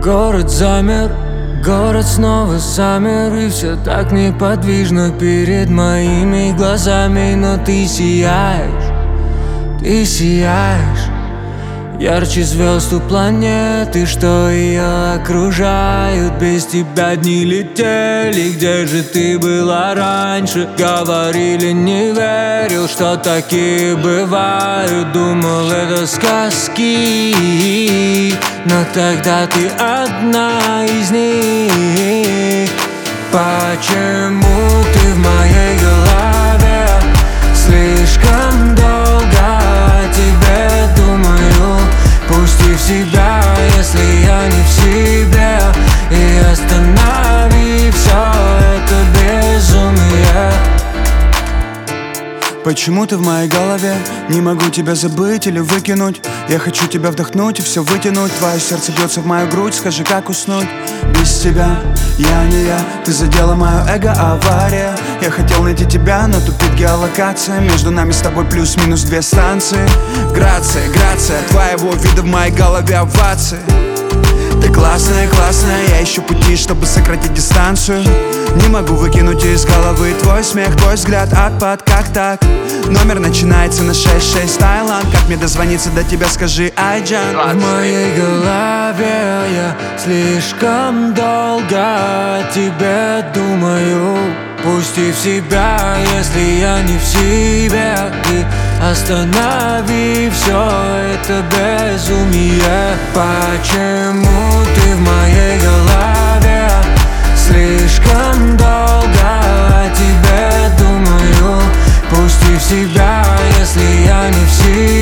Город замер, город снова замер, и все так неподвижно перед моими глазами. Но ты сияешь, ярче звезд у планеты, что ее окружают. Без тебя дни летели, где же ты была раньше? Говорили, не верил, что такие бывают. Думал, это сказки, но тогда ты одна из них. Почему ты в моей голове слишком долго о тебе думаю? Пусти в себя, если я не в себе, и останови все это безумие. Почему ты в моей голове? Не могу тебя забыть или выкинуть. Я хочу тебя вдохнуть и все вытянуть. Твое сердце бьется в мою грудь, скажи, как уснуть? Без тебя я не я, ты задела мое эго, авария. Я хотел найти тебя, но тупит геолокация. Между нами с тобой плюс-минус 2 станции. Грация, твоего вида в моей голове овации. Ты классная, я ищу пути, чтобы сократить дистанцию. Не могу выкинуть из головы твой смех, твой взгляд, отпад, как так? Номер начинается на 66, Таиланд. Как мне дозвониться до тебя, скажи, Айджан. В моей голове я слишком долго о тебе думаю. Пусти в себя, если я не в себе, и останови все это безумие. Почему ты в моей голове слишком долго о тебе думаю? Пусти в себя, если я не в себе.